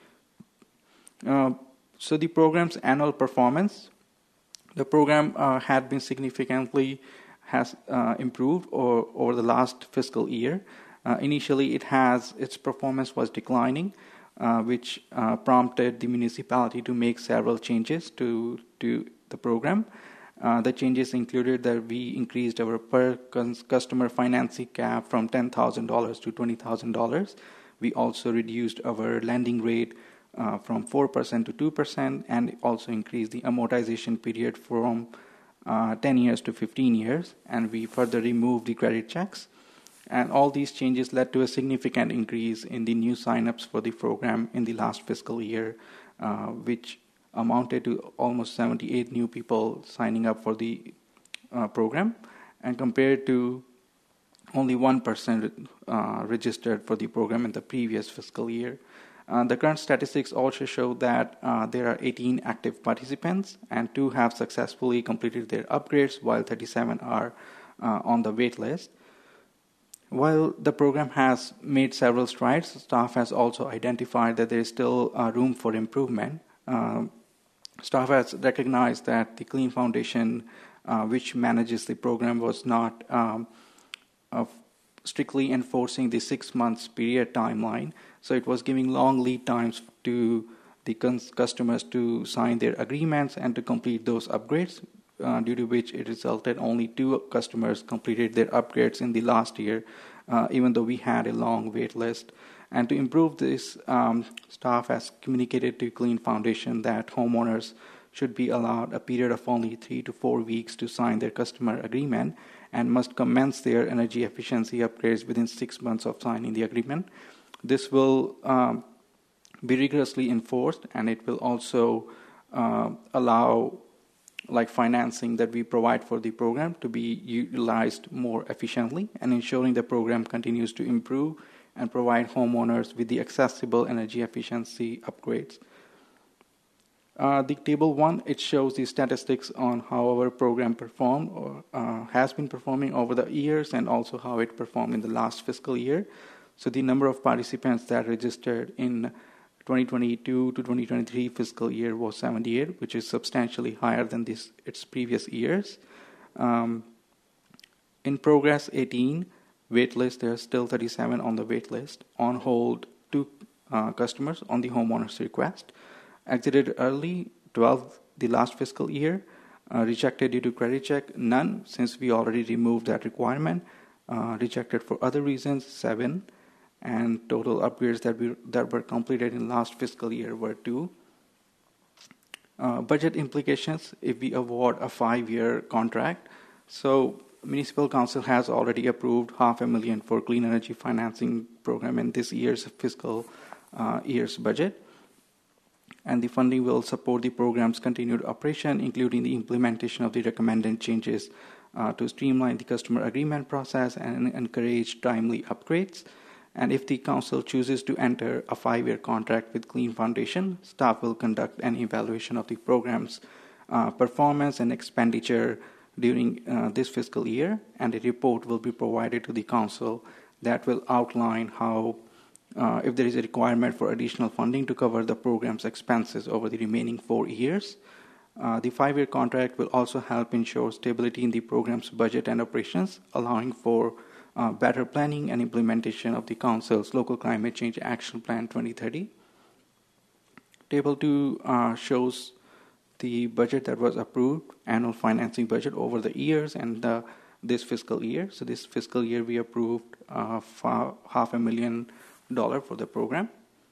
Uh, so the program's annual performance, the program uh, had been significantly has uh, improved or, over the last fiscal year. Uh, initially, it has its performance was declining, uh, which uh, prompted the municipality to make several changes to to the program. Uh, the changes included that we increased our per customer financing cap from ten thousand dollars to twenty thousand dollars. We also reduced our lending rate uh, from four percent to two percent, and also increased the amortization period from uh, ten years to fifteen years, and we further removed the credit checks. And all these changes led to a significant increase in the new signups for the program in the last fiscal year, uh, which amounted to almost seventy-eight new people signing up for the uh, program, and compared to only one percent uh, registered for the program in the previous fiscal year. Uh, the current statistics also show that uh, there are eighteen active participants, and two have successfully completed their upgrades, while thirty-seven are uh, on the wait list. While the program has made several strides, staff has also identified that there is still uh, room for improvement. Uh, staff has recognized that the Clean Foundation, uh, which manages the program, was not um, uh, strictly enforcing the six months period timeline. So it was giving long lead times to the cons- customers to sign their agreements and to complete those upgrades, uh, due to which it resulted only two customers completed their upgrades in the last year, uh, even though we had a long wait list. And to improve this, um, staff has communicated to Clean Foundation that homeowners should be allowed a period of only three to four weeks to sign their customer agreement and must commence their energy efficiency upgrades within six months of signing the agreement. This will um, be rigorously enforced, and it will also uh, allow like financing that we provide for the program to be utilized more efficiently, and ensuring the program continues to improve and provide homeowners with the accessible energy efficiency upgrades. Uh, the table one, it shows the statistics on how our program performed or uh, has been performing over the years, and also how it performed in the last fiscal year. So the number of participants that registered in twenty twenty-two to twenty twenty-three fiscal year was seventy-eight, which is substantially higher than this its previous years. Um, in progress eighteen, wait list, there are still thirty-seven on the wait list. On hold, two uh, customers on the homeowner's request. Exited early, twelve the last fiscal year. Uh, rejected due to credit check, none, since we already removed that requirement. Uh, rejected for other reasons, seven. And total upgrades that we that were completed in last fiscal year were two. Uh, budget implications if we award a five-year contract. So Municipal Council has already approved half a million for clean energy financing program in this year's fiscal uh, year's budget. And the funding will support the program's continued operation, including the implementation of the recommended changes uh, to streamline the customer agreement process and encourage timely upgrades. And if the council chooses to enter a five-year contract with Clean Foundation, staff will conduct an evaluation of the program's uh, performance and expenditure during uh, this fiscal year, and a report will be provided to the council that will outline how, uh, if there is a requirement for additional funding to cover the program's expenses over the remaining four years. Uh, the five-year contract will also help ensure stability in the program's budget and operations, allowing for Uh, better planning and implementation of the Council's Local Climate Change Action Plan twenty thirty. Table two uh, shows the budget that was approved, annual financing budget over the years and uh, this fiscal year. So this fiscal year we approved uh, fa- half a million dollar for the program.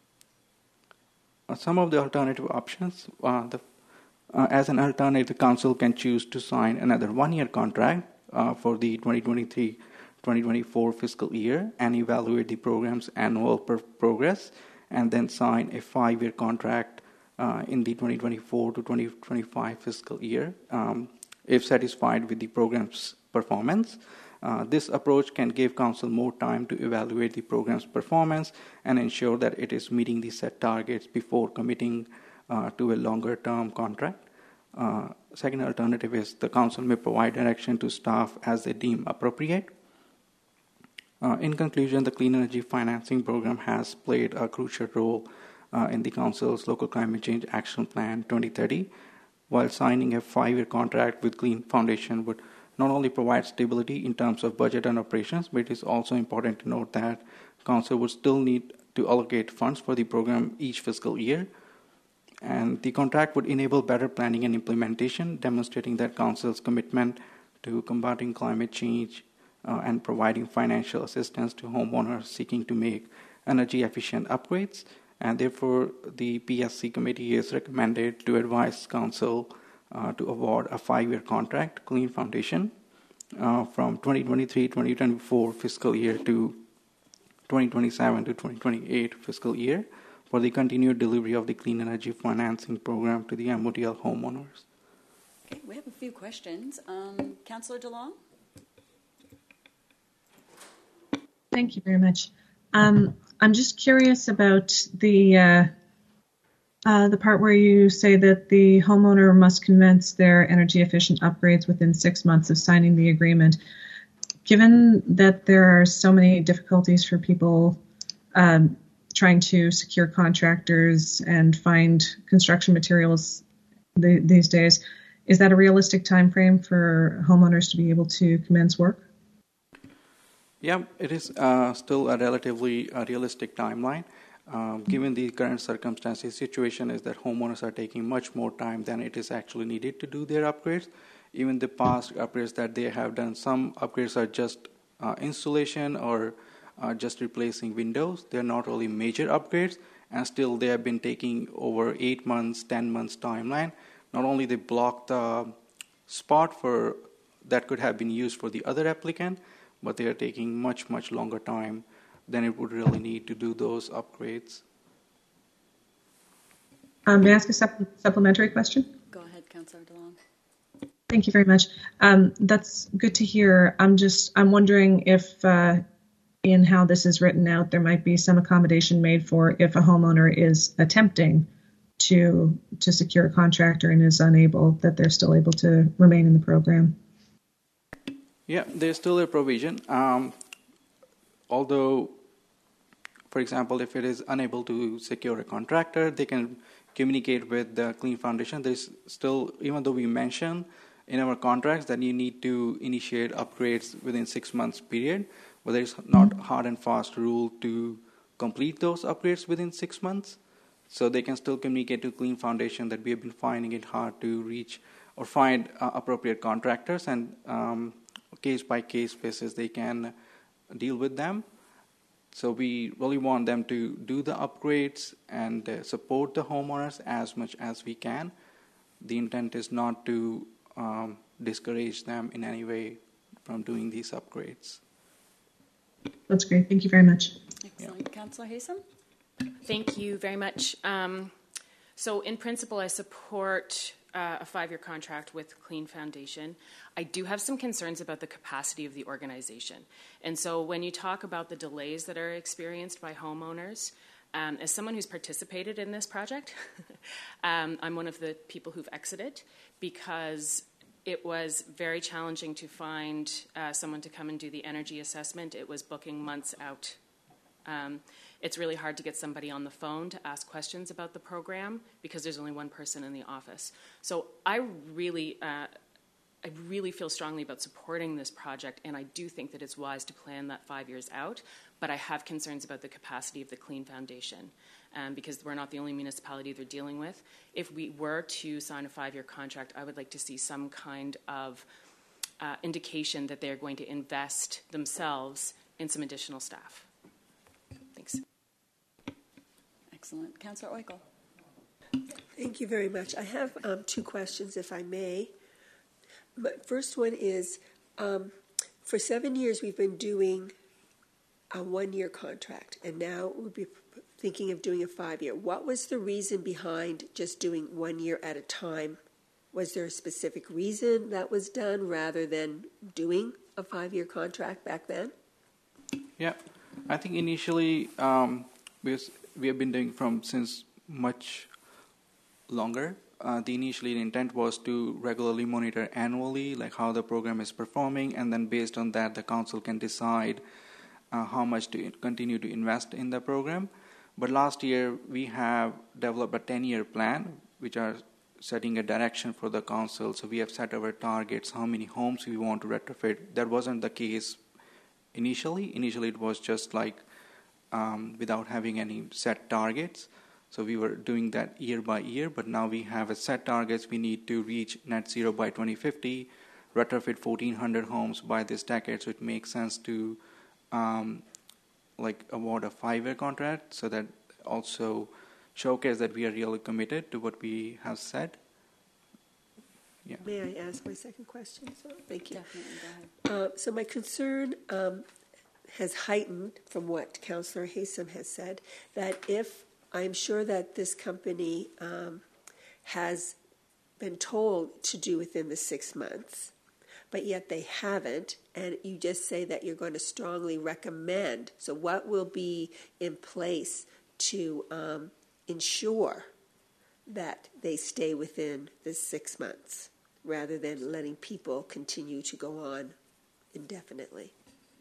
Uh, some of the alternative options, uh, the, uh, as an alternative, the Council can choose to sign another one-year contract uh, for the twenty twenty-three twenty twenty-four fiscal year and evaluate the program's annual per- progress, and then sign a five-year contract uh, in the twenty twenty-four to twenty twenty-five fiscal year um, if satisfied with the program's performance. Uh, this approach can give council more time to evaluate the program's performance and ensure that it is meeting the set targets before committing uh, to a longer-term contract. Uh, second alternative is the council may provide direction to staff as they deem appropriate. Uh, in conclusion, the Clean Energy Financing Program has played a crucial role uh, in the Council's Local Climate Change Action Plan twenty thirty, while signing a five-year contract with Clean Foundation would not only provide stability in terms of budget and operations, but it is also important to note that Council would still need to allocate funds for the program each fiscal year. And the contract would enable better planning and implementation, demonstrating that Council's commitment to combating climate change uh, and providing financial assistance to homeowners seeking to make energy-efficient upgrades. And therefore, the P S C committee is recommended to advise Council uh, to award a five-year contract, Clean Foundation, uh, from twenty twenty-three to twenty twenty-four fiscal year to twenty twenty-seven to twenty twenty-eight fiscal year, for the continued delivery of the Clean Energy Financing Program to the M O D L homeowners. Okay, we have a few questions. Um, Councillor DeLong? Thank you very much. Um, I'm just curious about the uh, uh, the part where you say that the homeowner must commence their energy efficient upgrades within six months of signing the agreement. Given that there are so many difficulties for people um, trying to secure contractors and find construction materials the, these days, is that a realistic time frame for homeowners to be able to commence work? Yeah, it is uh, still a relatively uh, realistic timeline. Um, given the current circumstances, situation is that homeowners are taking much more time than it is actually needed to do their upgrades. Even the past upgrades that they have done, some upgrades are just uh, installation or uh, just replacing windows. They're not really major upgrades, and still they have been taking over eight months, ten months timeline. Not only they block the spot for that could have been used for the other applicant, but they are taking much, much longer time than it would really need to do those upgrades. Um, may I ask a supp- supplementary question? Go ahead, Councillor DeLong. Thank you very much. Um, that's good to hear. I'm just, I'm wondering if uh, in how this is written out, there might be some accommodation made for if a homeowner is attempting to to secure a contractor and is unable, that they're still able to remain in the program. Yeah, there's still a provision. Um, although, for example, if it is unable to secure a contractor, they can communicate with the Clean Foundation. There's still, even though we mention in our contracts that you need to initiate upgrades within six months period, but there's not hard and fast rule to complete those upgrades within six months. So they can still communicate to Clean Foundation that we have been finding it hard to reach or find uh, appropriate contractors, and um, case by case basis they can deal with them. So we really want them to do the upgrades and uh, support the homeowners as much as we can. The intent is not to um, discourage them in any way from doing these upgrades. That's great. Thank you very much. Excellent. Yeah. Councillor Haysom? Thank you very much. Um, so in principle, I support uh, a five-year contract with Clean Foundation. I do have some concerns about the capacity of the organization. And so when you talk about the delays that are experienced by homeowners, um, as someone who's participated in this project, um, I'm one of the people who've exited because it was very challenging to find uh, someone to come and do the energy assessment. It was booking months out. Um, it's really hard to get somebody on the phone to ask questions about the program because there's only one person in the office. So I really, uh, I really feel strongly about supporting this project, and I do think that it's wise to plan that five years out, but I have concerns about the capacity of the Clean Foundation um, because we're not the only municipality they're dealing with. If we were to sign a five-year contract, I would like to see some kind of uh, indication that they're going to invest themselves in some additional staff. Thanks. Excellent. Councillor Oikel. Thank you very much. I have um, two questions, if I may. My first one is, um, for seven years we've been doing a one-year contract, and now we'll be thinking of doing a five-year. What was the reason behind just doing one year at a time? Was there a specific reason that was done rather than doing a five-year contract back then? Yeah. I think initially um, we, we have been doing from since much longer. Uh, the initially the intent was to regularly monitor annually, like how the program is performing, and then based on that, the council can decide uh, how much to continue to invest in the program. But last year, we have developed a ten-year plan, which are setting a direction for the council. So we have set our targets, how many homes we want to retrofit. That wasn't the case initially. Initially, it was just like um, without having any set targets. So we were doing that year by year, but now we have a set targets. We need to reach net zero by twenty fifty, retrofit fourteen hundred homes by this decade. So it makes sense to um, like award a five-year contract, so that also showcase that we are really committed to what we have said. Yeah. May I ask my second question? So, thank you. Definitely, go ahead. Uh, so my concern um, has heightened from what Councillor Haysom has said, that if I'm sure that this company um, has been told to do within the six months, but yet they haven't, and you just say that you're going to strongly recommend. So what will be in place to um, ensure that they stay within the six months rather than letting people continue to go on indefinitely?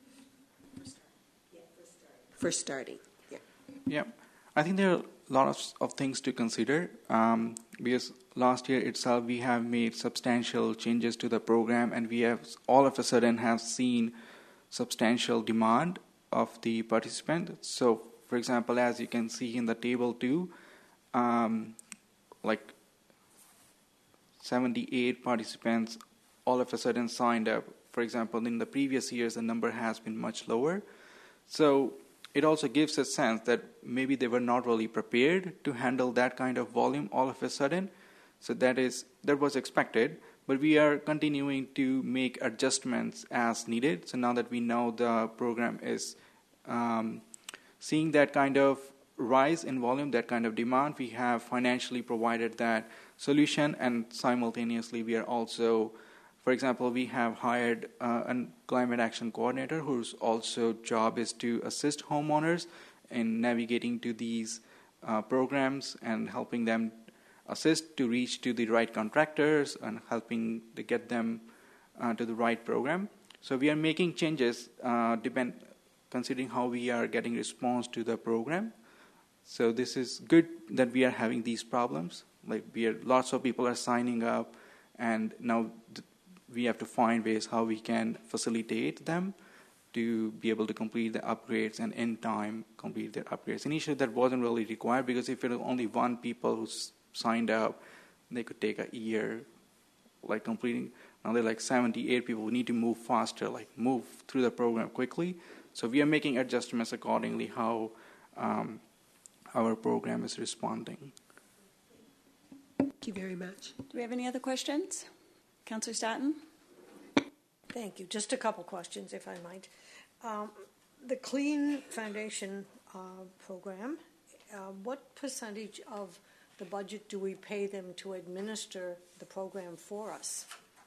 For starting, yeah. Yeah. I think there are a lot of, of things to consider um, because last year itself we have made substantial changes to the program, and we have all of a sudden have seen substantial demand of the participants. So, for example, as you can see in the table two, um, like seventy-eight participants all of a sudden signed up. For example, in the previous years, the number has been much lower. So it also gives a sense that maybe they were not really prepared to handle that kind of volume all of a sudden. So that is that was expected, but we are continuing to make adjustments as needed. So now that we know the program is um, seeing that kind of rise in volume, that kind of demand, we have financially provided that solution, and simultaneously we are also, for example, we have hired uh, a climate action coordinator whose also job is to assist homeowners in navigating to these uh, programs and helping them assist to reach to the right contractors and helping to get them uh, to the right program. So we are making changes uh, depend considering how we are getting response to the program. So this is good that we are having these problems. Like we are, lots of people are signing up, and now th- we have to find ways how we can facilitate them to be able to complete the upgrades and in time complete their upgrades. Initially, that wasn't really required because if it was only one people who s- signed up, they could take a year, like completing. Now there are like seventy-eight people who need to move faster, like move through the program quickly. So we are making adjustments accordingly how um, our program is responding. Thank you very much. Do we have any other questions? Councillor Staton? Thank you. Just a couple questions, if I might. Um, the Clean Foundation uh, program, uh, what percentage of the budget do we pay them to administer the program for us?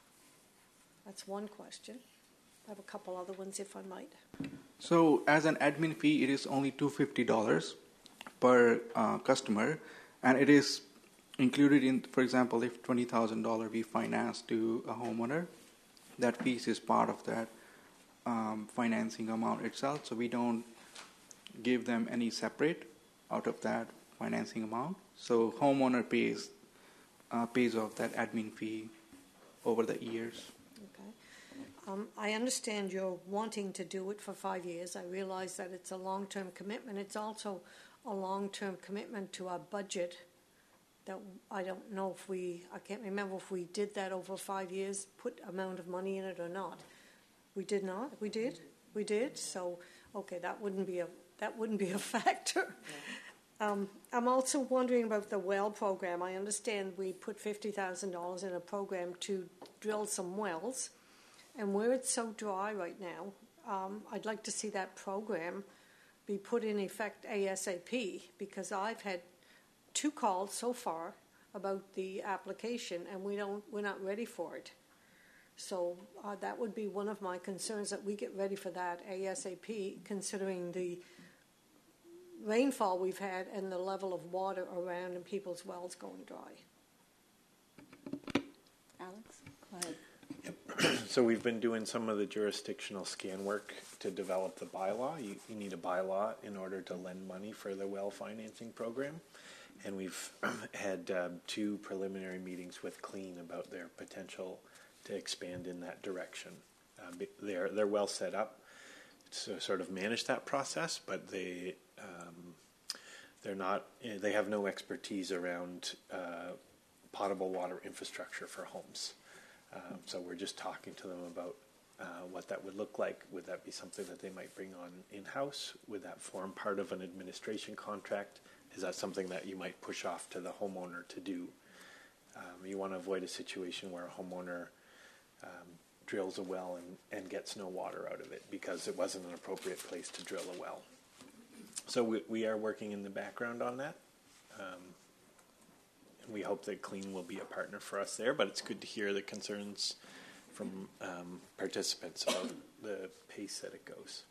That's one question. I have a couple other ones, if I might. So as an admin fee, it is only two hundred fifty dollars per uh, customer, and it is included in, for example, if twenty thousand dollars we finance to a homeowner, that piece is part of that um, financing amount itself. So we don't give them any separate out of that financing amount. So homeowner pays uh, pays off that admin fee over the years. Okay. Um, I understand you're wanting to do it for five years. I realize that it's a long-term commitment. It's also a long-term commitment to our budget. That I don't know if we, I can't remember if we did that over five years, put amount of money in it or not. We did not. We did. We did. So, okay, that wouldn't be a that wouldn't be a factor. Yeah. Um, I'm also wondering about the well program. I understand we put fifty thousand dollars in a program to drill some wells, and where it's so dry right now, um, I'd like to see that program be put in effect ASAP, because I've had two calls so far about the application, and we don't we're not ready for it. So uh, that would be one of my concerns, that we get ready for that ASAP, considering the rainfall we've had and the level of water around and people's wells going dry. Alex, go ahead. Yep. So we've been doing some of the jurisdictional scan work to develop the bylaw. You, you need a bylaw in order to lend money for the well financing program. And we've had um, two preliminary meetings with Clean about their potential to expand in that direction. Uh, they're, they're well set up to sort of manage that process, but they, um, they're not, they have no expertise around uh, potable water infrastructure for homes. Um, so we're just talking to them about uh, what that would look like. Would that be something that they might bring on in-house? Would that form part of an administration contract? Is that something that you might push off to the homeowner to do? Um, you want to avoid a situation where a homeowner um, drills a well and, and gets no water out of it because it wasn't an appropriate place to drill a well. So we, we are working in the background on that. Um, and we hope that Clean will be a partner for us there, but it's good to hear the concerns from um, participants about the pace that it goes.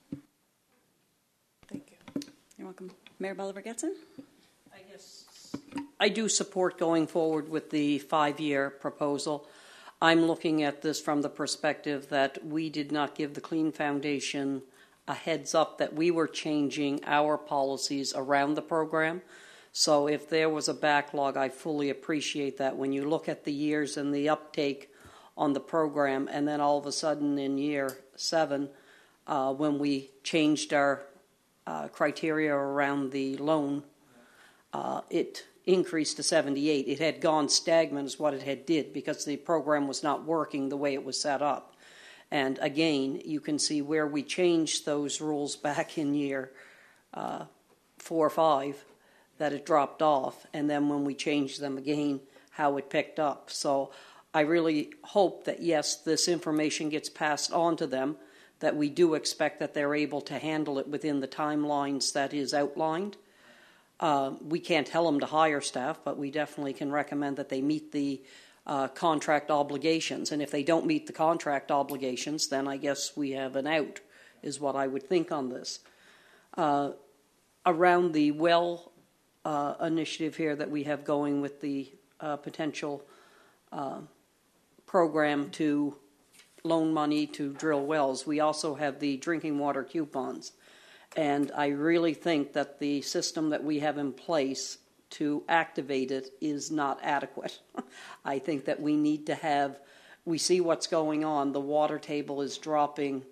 Thank you. You're welcome. Mayor Bolivar-Getson? I guess I do support going forward with the five-year proposal. I'm looking at this from the perspective that we did not give the Clean Foundation a heads up that we were changing our policies around the program. So if there was a backlog, I fully appreciate that. When you look at the years and the uptake on the program, and then all of a sudden in year seven, uh, when we changed our uh, criteria around the loan, uh, it increased to seventy-eight. It had gone stagnant is what it had did because the program was not working the way it was set up. And again, you can see where we changed those rules back in year uh, four or five, that it dropped off, and then when we changed them again, how it picked up. So I really hope that, yes, this information gets passed on to them, that we do expect that they're able to handle it within the timelines that is outlined. Uh, we can't tell them to hire staff, but we definitely can recommend that they meet the uh, contract obligations. And if they don't meet the contract obligations, then I guess we have an out, is what I would think on this. Uh, around the well uh, initiative here that we have going with the uh, potential uh, program to loan money to drill wells, we also have the drinking water coupons. And I really think that the system that we have in place to activate it is not adequate. I think that we need to have, we see what's going on. The water table is dropping,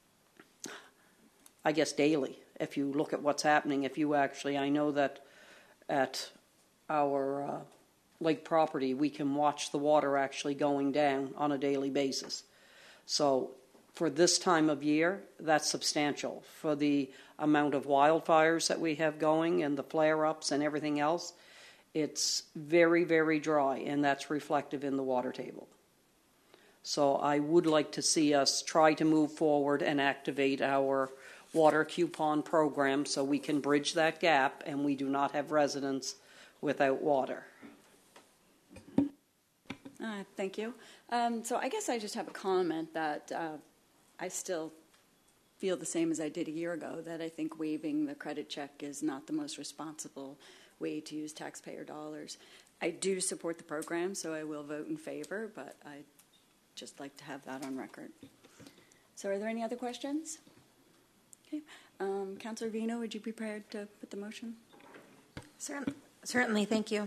I guess, daily. If you look at what's happening, if you actually, I know that at our uh, lake property, we can watch the water actually going down on a daily basis. So for this time of year, that's substantial. For the amount of wildfires that we have going and the flare-ups and everything else, it's very, very dry, and that's reflective in the water table. So I would like to see us try to move forward and activate our water coupon program so we can bridge that gap and we do not have residents without water. Uh, thank you. Um, so I guess I just have a comment that uh, I still feel the same as I did a year ago, that I think waiving the credit check is not the most responsible way to use taxpayer dollars. I do support the program, so I will vote in favor, but I'd just like to have that on record. So are there any other questions? Okay. Um, Councillor Vino, would you be prepared to put the motion? Certain, certainly, thank you.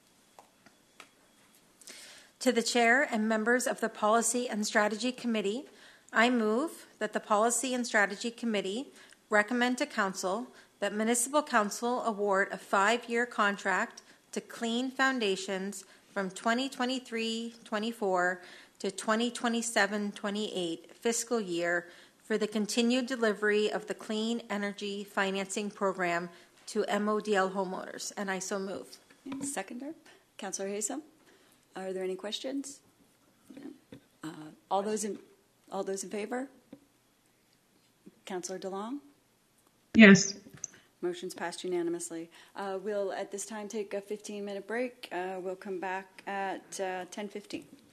To the Chair and members of the Policy and Strategy Committee, I move that the Policy and Strategy Committee recommend to Council that Municipal Council award a five-year contract to Clean Foundations from twenty twenty-three twenty-four to twenty twenty-seven twenty-eight fiscal year for the continued delivery of the Clean Energy Financing Program to M O D L homeowners, and I so move. Seconder, Councillor Haysom. Are there any questions? Uh, all those in all those in favor? Councillor DeLong? Yes. Motion's passed unanimously. Uh, we'll at this time take a fifteen minute break. Uh, we'll come back at uh, ten fifteen.